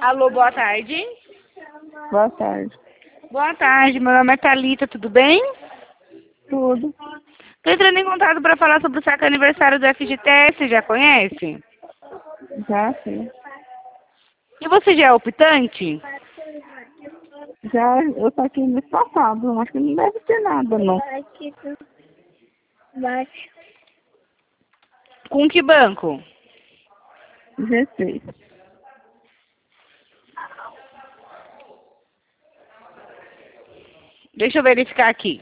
Alô, boa tarde. Boa tarde. Boa tarde, meu nome é Thalita, tudo bem? Tudo. Tô entrando em contato para falar sobre o saque aniversário do FGTS, você já conhece? Já sim. E você já é optante? Já eu saquei mês passado. Acho que não deve ter nada, não. Com que banco? 16. Deixa eu verificar aqui.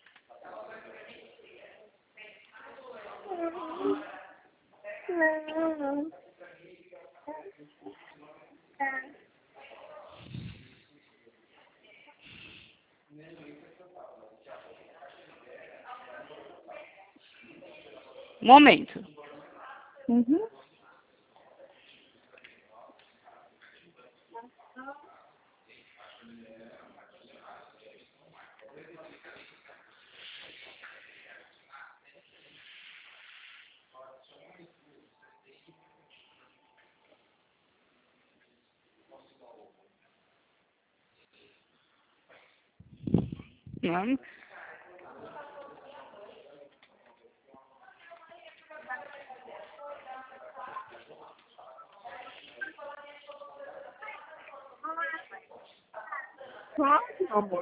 Um momento. Uhum. Não. Claro, meu amor.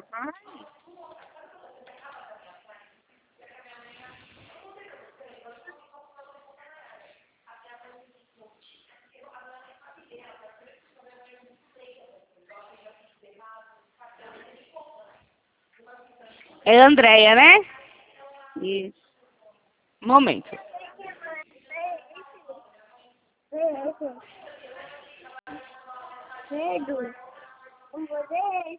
É Andréia, né? Isso. Um momento. Pedro, com você.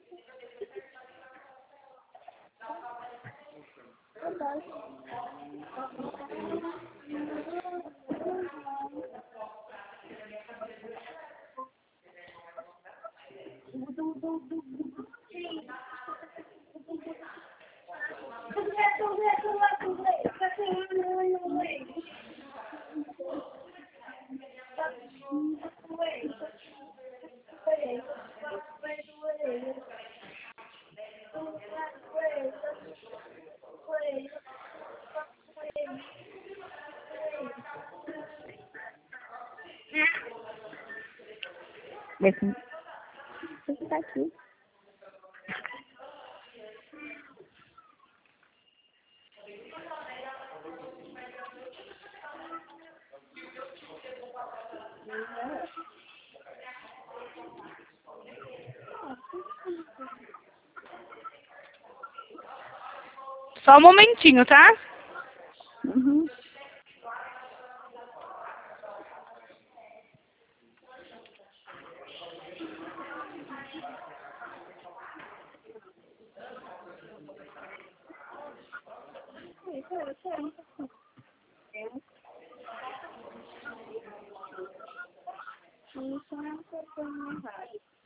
Você tá aqui. Só um momentinho, tá? Uhum. Isso é uma coisa errada.